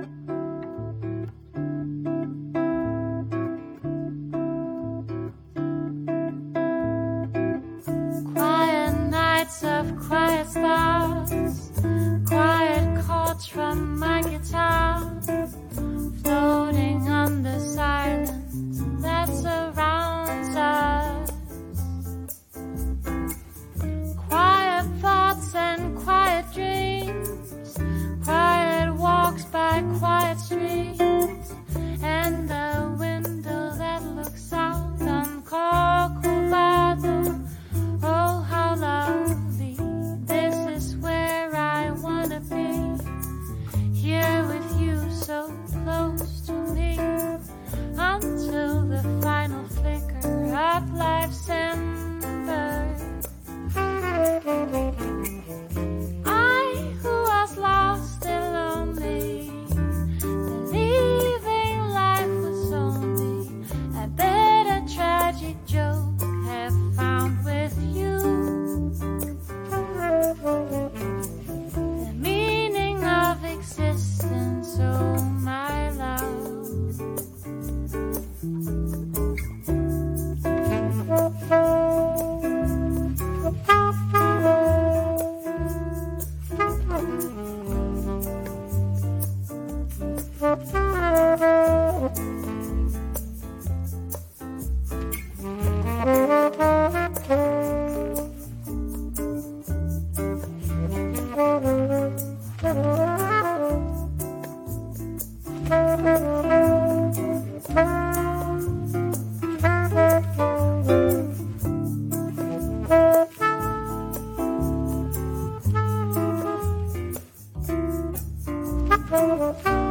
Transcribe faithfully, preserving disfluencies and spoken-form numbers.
Quiet nights of quiet stars, quiet chords from my guitar, floating on the silence that surrounds us. Quiet thoughts and quiet dreams, quiet walks by quiet streets, and the window that looks out on Corcovado. Oh, how lovely, this is where I wanna be, here with you so close to me, until the final flicker of life's ember. I, who was lost and lonely, believing life was only a better tragic joke, have found with you the meaning of existence, oh my love. Thank you.